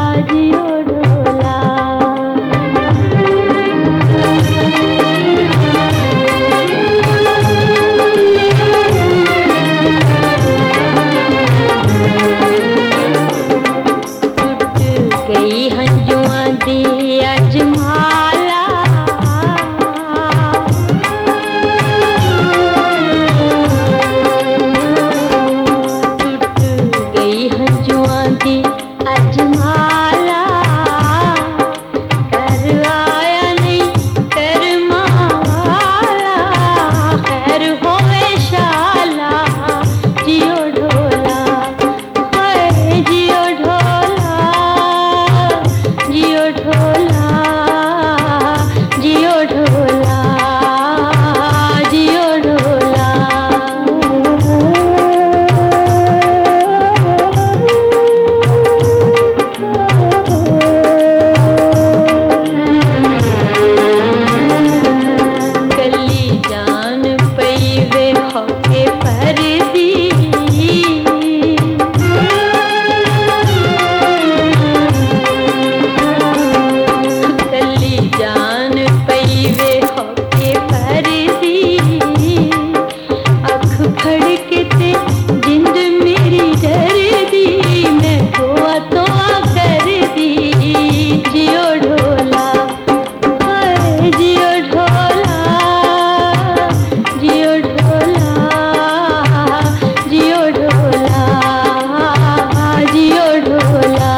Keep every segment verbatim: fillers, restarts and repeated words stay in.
जियो ढोला। टूट गई हंजुआ दी अजमाला, टूट गई हंजुआ दी अजमाला, कर आया नहीं करमा वाला, खैर होवे शाला जियो ढोला। हाय जियो ढोला, जियो ढोला, जियो ढोला, जियो ढोला। गली जान पई वे होके परदी, गली जान पई वे होके परदी, अख फड़के ते जिंद मेरी डरदी, मैं दुआ तो कर दी जियो ढोला। हाय जियो ढोला, जियो ढोला, जियो ढोला, जियो ढोला।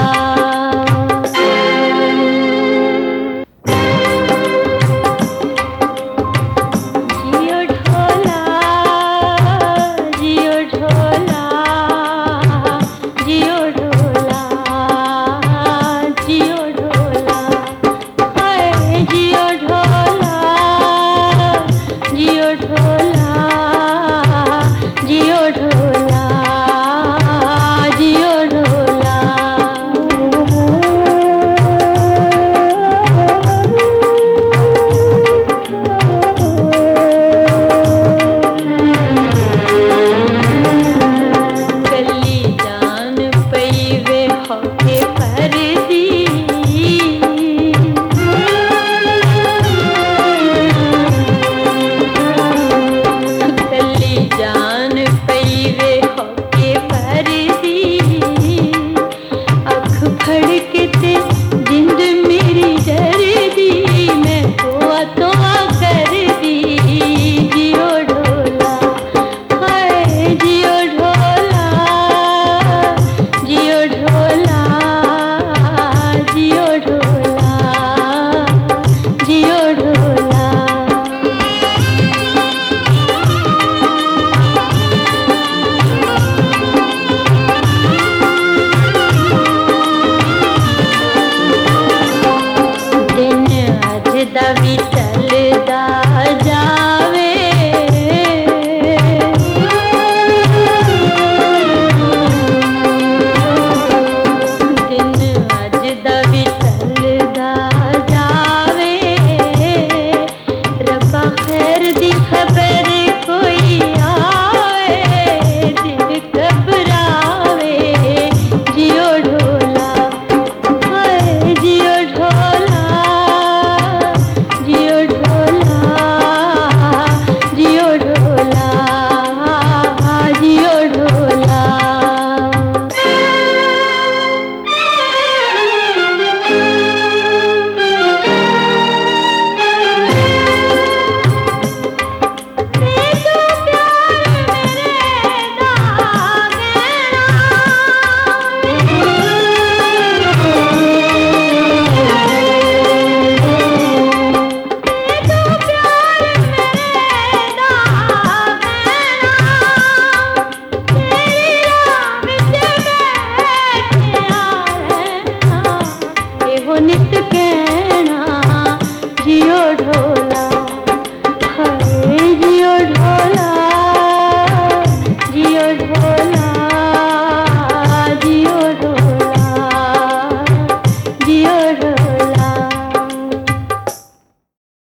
जियो ढोला, जियो ढोला, जियो ढोला, जियो ढोला। हाय जियो ढोला, जियो ढोला, जियो ढोला, जियो ढोला। गली जान पई वे होके परदी, गली जान पई वे होके परदी, अख फड़के ते जिंद मेरी डरदी, मैं दुआ तो कर दी जियो ढोला। हाय जियो ढोला, जियो ढोला, जियो ढोला, जियो ढोला। दिन अज दा भी टलदा जावे, दिन अज दा भी टलदा जावे, रब्बा खैर दी खबर कोई आवे, दिल घबरावे जियो ढोला। हाय जियो ढोला, जियो ढोला, जियो ढोला, जियो ढोला। देखो प्यार मेरे दागेरा, देखो प्यार मेरे दागेरा, तेरी राह विच बैठिया रहना, एहो नित कहना जियो ढोला। हाय जियो ढोला, जियो ढोला, जियो ढोला, जियो ढोला।